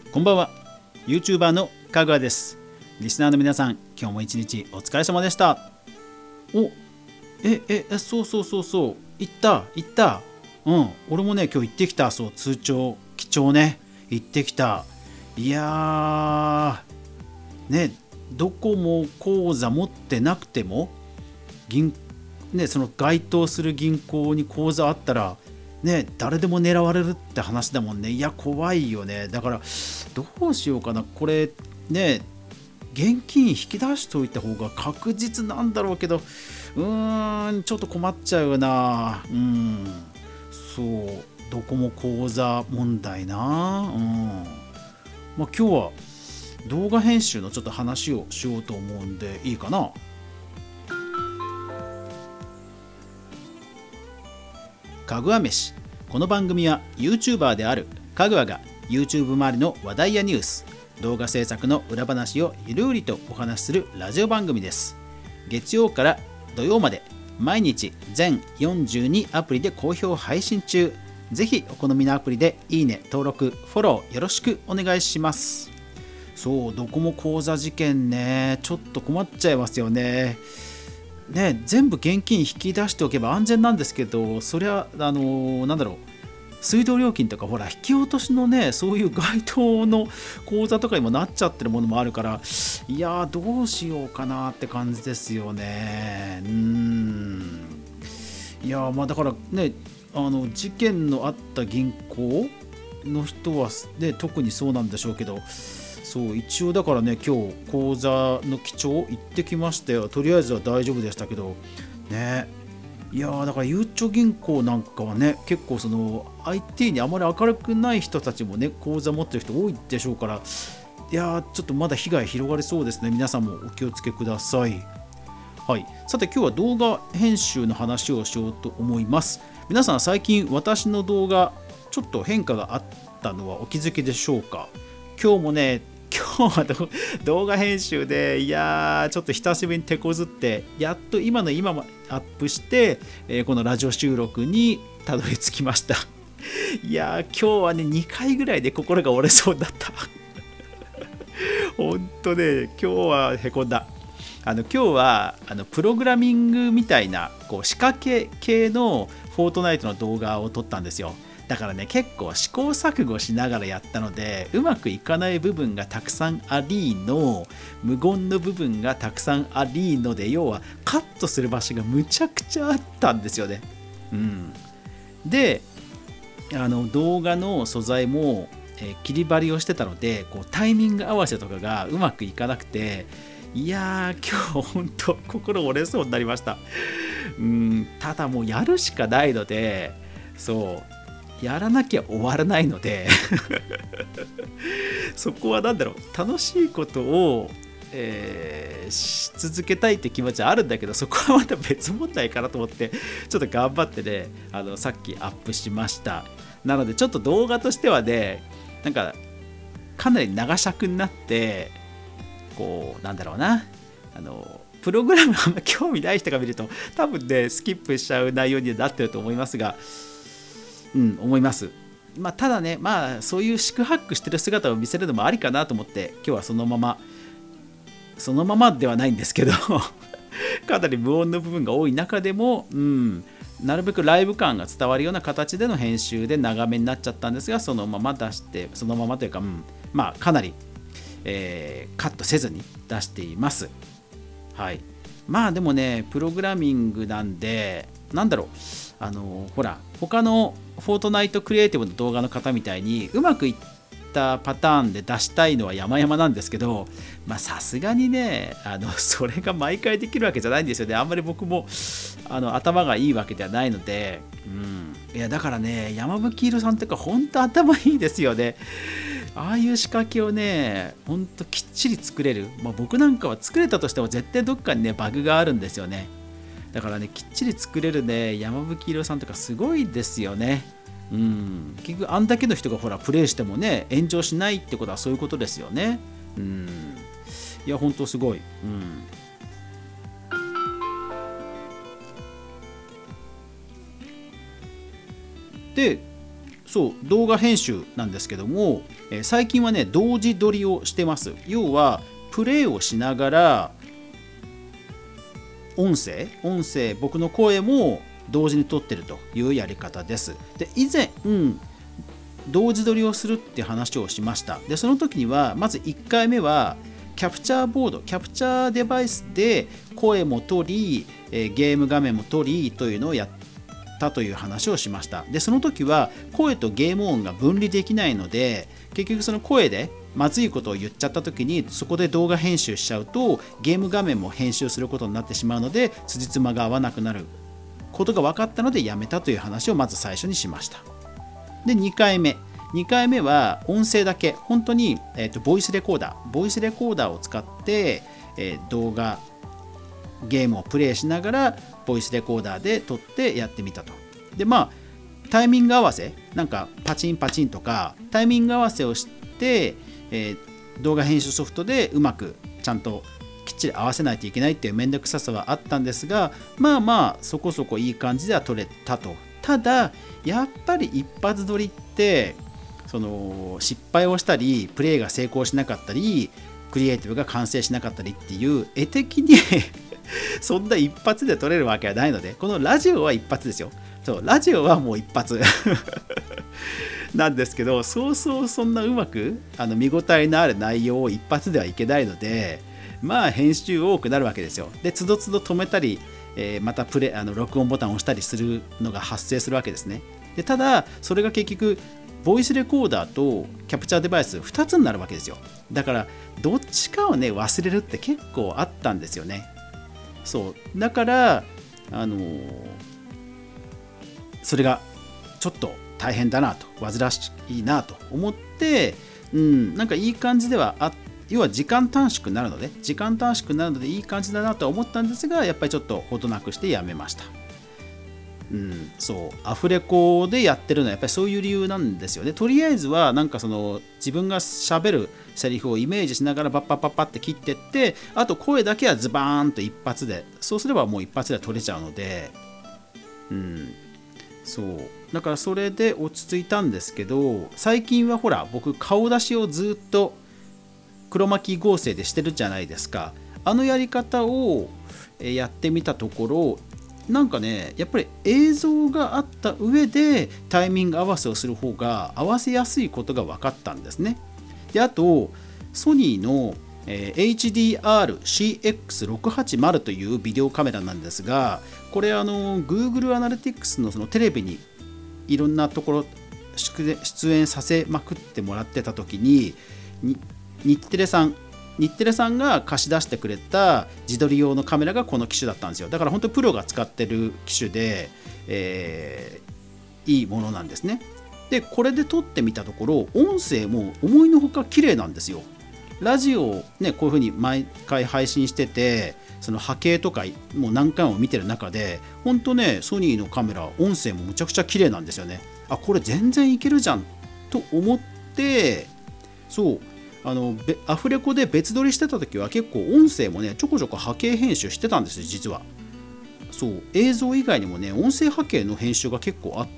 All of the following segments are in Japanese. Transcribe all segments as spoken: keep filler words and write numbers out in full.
こんばんは。 YouTuber のかぐわです。リスナーの皆さん、今日も一日お疲れ様でした。おえええそうそうそうそう行った行ったうん俺もね今日行ってきた。そう通帳記帳ね行ってきた。いやーねどこも口座持ってなくても銀ねその該当する銀行に口座あったらね誰でも狙われるって話だもんね。いや怖いよね。だからどうしようかなこれね。現金引き出しておいた方が確実なんだろうけど、うーんちょっと困っちゃうな。うんそうどこも口座問題な。うんまあ今日は動画編集のちょっと話をしようと思うんでいいかな。かぐわ飯。この番組は YouTuber であるかぐわが YouTube 周りの話題やニュース、動画制作の裏話をゆるりとお話しするラジオ番組です。月曜から土曜まで毎日全よんじゅうにアプリで好評配信中。ぜひお好みのアプリでいいね、登録、フォローよろしくお願いします。そうドコモ口座事件ね、ちょっと困っちゃいますよね。ね全部現金引き出しておけば安全なんですけど、そりゃあのなんだろう水道料金とかほら引き落としのねそういう該当の口座とかにもなっちゃってるものもあるから、いやーどうしようかなって感じですよね。うーんいやーまあだからねあの事件のあった銀行の人は、ね、特にそうなんでしょうけど、そう一応だからね今日口座の記帳行ってきましたよ。とりあえずは大丈夫でしたけどね。いやーだからゆうちょ銀行なんかはね結構その アイティー にあまり明るくない人たちもね口座持ってる人多いでしょうから、いやーちょっとまだ被害広がりそうですね。皆さんもお気をつけください。はい、さて今日は動画編集の話をしようと思います。皆さん最近私の動画ちょっと変化があったのはお気づきでしょうか。今日もね今日は動画編集でいやーちょっと久しぶりに手こずってやっと今の今もアップして、えー、このラジオ収録にたどり着きました。いやー今日はねにかいぐらいで心が折れそうだったほんとね今日はへこんだ。あの今日はあのプログラミングみたいなこう仕掛け系のフォートナイトの動画を撮ったんですよ。だからね結構試行錯誤しながらやったのでうまくいかない部分がたくさんありの無言の部分がたくさんありので、要はカットする場所がむちゃくちゃあったんですよね。うん、であの動画の素材も、えー切り張りをしてたのでこうタイミング合わせとかがうまくいかなくて、いやー今日本当心折れそうになりました。うんただもうやるしかないので、そうやらなきゃ終わらないのでそこは何だろう楽しいことを、えーし続けたいって気持ちはあるんだけど、そこはまた別問題かなと思ってちょっと頑張ってねあのさっきアップしました。なのでちょっと動画としてはねなんかかなり長尺になってこうなんだろうなあのプログラムあんま興味ない人が見ると多分ねスキップしちゃう内容になってると思いますが、うん思います。まあただねまあそういう四苦八苦してる姿を見せるのもありかなと思って今日はそのままそのままではないんですけどかなり無音の部分が多い中でも、うん、なるべくライブ感が伝わるような形での編集で長めになっちゃったんですが、そのまま出してそのままというか、うん、まあかなり、えーカットせずに出しています。はい、まあでもねプログラミングなんでなんだろうあのほら他のフォートナイトクリエイティブの動画の方みたいにうまくいったパターンで出したいのは山々なんですけど、まあさすがにねあのそれが毎回できるわけじゃないんですよね。あんまり僕もあの頭がいいわけではないので、うん、いやだからね山吹色さんとか本当頭いいですよね。ああいう仕掛けをねほんときっちり作れる、まあ、僕なんかは作れたとしても絶対どっかにねバグがあるんですよね。だからねきっちり作れるね山吹色さんとかすごいですよね。うん、結局あんだけの人がほらプレイしてもね炎上しないってことはそういうことですよね。うん、いやほんとすごい。うん、でそう動画編集なんですけども、えー最近はね同時撮りをしてます。要はプレイをしながら音声音声僕の声も同時に撮ってるというやり方です。で以前、うん、同時撮りをするって話をしました。でその時にはまずいっかいめはキャプチャーボードキャプチャーデバイスで声も撮り、えーゲーム画面も撮りというのをやったという話をしました。でその時は声とゲーム音が分離できないので、結局その声でまずいことを言っちゃった時にそこで動画編集しちゃうとゲーム画面も編集することになってしまうので辻褄が合わなくなることが分かったのでやめたという話をまず最初にしました。でにかいめにかいめは音声だけ本当に、えーと、ボイスレコーダーボイスレコーダーを使って、えー動画ゲームをプレイしながらボイスレコーダーで撮ってやってみたと。でまあタイミング合わせなんかパチンパチンとかタイミング合わせをして、えー動画編集ソフトでうまくちゃんときっちり合わせないといけないっていうめんどくささはあったんですが、まあまあそこそこいい感じでは撮れたと。ただやっぱり一発撮りってその失敗をしたりプレイが成功しなかったりクリエイティブが完成しなかったりっていう絵的にそんな一発で撮れるわけはないので、このラジオは一発ですよ。そうラジオはもう一発なんですけど、そうそうそんなうまくあの見応えのある内容を一発ではいけないので、まあ編集多くなるわけですよ。でつどつど止めたり、えーまたプレあの録音ボタンを押したりするのが発生するわけですね。でただそれが結局ボイスレコーダーとキャプチャーデバイスふたつになるわけですよ。だからどっちかをね忘れるって結構あったんですよね。そうだからあのーそれがちょっと大変だなと煩わしいなと思って、うん、なんかいい感じではあ要は時間短縮になるので時間短縮になるのでいい感じだなとは思ったんですが、やっぱりちょっとほどなくしてやめました。うん、そうアフレコでやってるのはやっぱりそういう理由なんですよね。とりあえずはなんかその自分がしゃべるセリフをイメージしながらバッパッパッパって切ってって、あと声だけはズバーンと一発で、そうすればもう一発で取れちゃうので、うん、そうだからそれで落ち着いたんですけど、最近はほら僕顔出しをずっと黒巻合成でしてるじゃないですか。あのやり方をやってみたところ、なんかねやっぱり映像があった上でタイミング合わせをする方が合わせやすいことが分かったんですね。であとソニーの、えー、エイチディーアールシーエックスろくはちまる というビデオカメラなんですが、これあの Google アナリティクスのそのテレビにいろんなところ出演させまくってもらってた時に、日テレさん日テレさんが貸し出してくれた自撮り用のカメラがこの機種だったんですよ。だから本当にプロが使ってる機種で、えー、いいものなんですね。でこれで撮ってみたところ音声も思いのほか綺麗なんですよ。ラジオをねこういう風に毎回配信してて、その波形とかもう何回も見てる中で本当ねソニーのカメラ音声もむちゃくちゃ綺麗なんですよね。あこれ全然いけるじゃんと思って、そうあのアフレコで別撮りしてた時は結構音声もねちょこちょこ波形編集してたんですよ実は。そう映像以外にもね音声波形の編集が結構あって、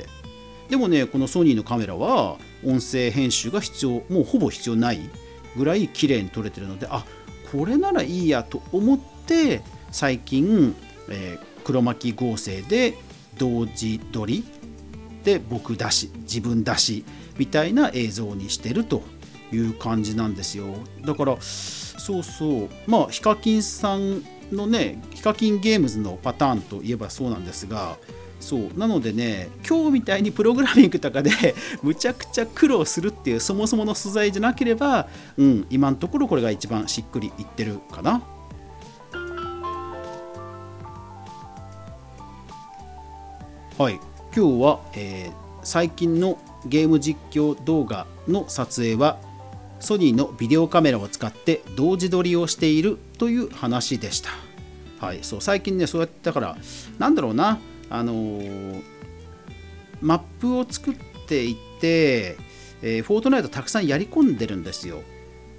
でもねこのソニーのカメラは音声編集が必要もうほぼ必要ないぐらい綺麗に撮れてるので、あこれならいいやと思って最近、えー、黒巻合成で同時撮りで僕出し自分出しみたいな映像にしてるという感じなんですよ。だからそうそうまあヒカキンさんのねヒカキンゲームズのパターンといえばそうなんですが、そうなのでね今日みたいにプログラミングとかでむちゃくちゃ苦労するっていうそもそもの素材じゃなければ、うん、今のところこれが一番しっくりいってるかな。はい今日は、えー、最近のゲーム実況動画の撮影はソニーのビデオカメラを使って同時撮りをしているという話でした。はい、そう最近ねそうやってだからなんだろうなあのー、マップを作っていって、えー、フォートナイトたくさんやり込んでるんですよ。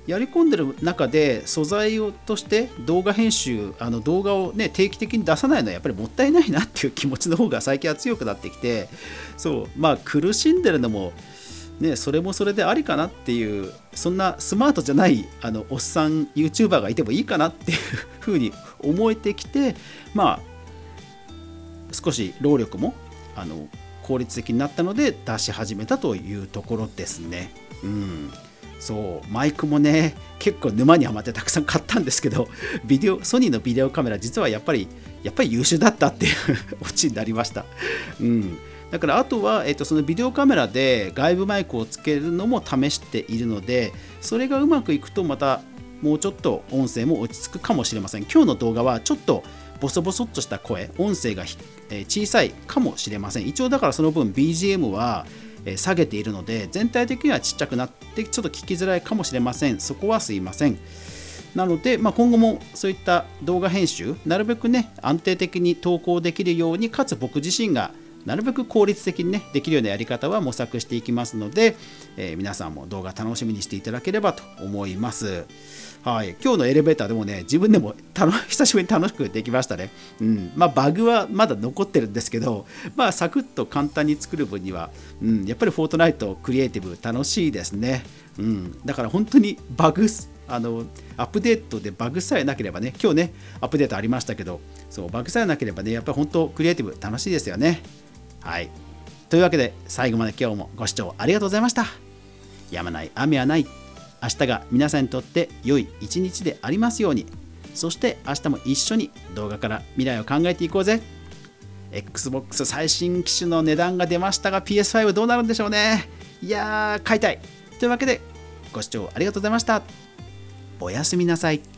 やり込んでる中で素材をとして動画編集、あの動画をね定期的に出さないのはやっぱりもったいないなっていう気持ちの方が最近は強くなってきて、そうまあ苦しんでるのもね、それもそれでありかなっていう、そんなスマートじゃないあのおっさん YouTuber がいてもいいかなっていう風に思えてきて、まあ少し労力もあの効率的になったので出し始めたというところですね。うん、そうマイクもね結構沼にはまってたくさん買ったんですけど、ビデオソニーのビデオカメラ実はやっぱりやっぱり優秀だったっていうオチになりました。うん、だからあとは、えっと、そのビデオカメラで外部マイクをつけるのも試しているので、それがうまくいくとまたもうちょっと音声も落ち着くかもしれません。今日の動画はちょっとボソボソっとした声、音声が小さいかもしれません。一応だからその分 ビージーエム は下げているので全体的にはちっちゃくなってちょっと聞きづらいかもしれません。そこはすいません。なので、まあ、今後もそういった動画編集なるべくね安定的に投稿できるように、かつ僕自身がなるべく効率的にねできるようなやり方は模索していきますので、えー、皆さんも動画楽しみにしていただければと思います。はい、今日のエレベーターでもね自分でも久しぶりに楽しくできましたね。うん、まあバグはまだ残ってるんですけど、まあサクッと簡単に作る分には、うん、やっぱりフォートナイトクリエイティブ楽しいですね。うん、だから本当にバグあのアップデートでバグさえなければね、今日ねアップデートありましたけど、そうバグさえなければねやっぱり本当クリエイティブ楽しいですよね。はい、というわけで最後まで今日もご視聴ありがとうございました。やまない雨はない。明日が皆さんにとって良い一日でありますように。そして明日も一緒に動画から未来を考えていこうぜ。 Xbox 最新機種の値段が出ましたが ピーエスファイブ どうなるんでしょうね。いやー買いたい。というわけでご視聴ありがとうございました。おやすみなさい。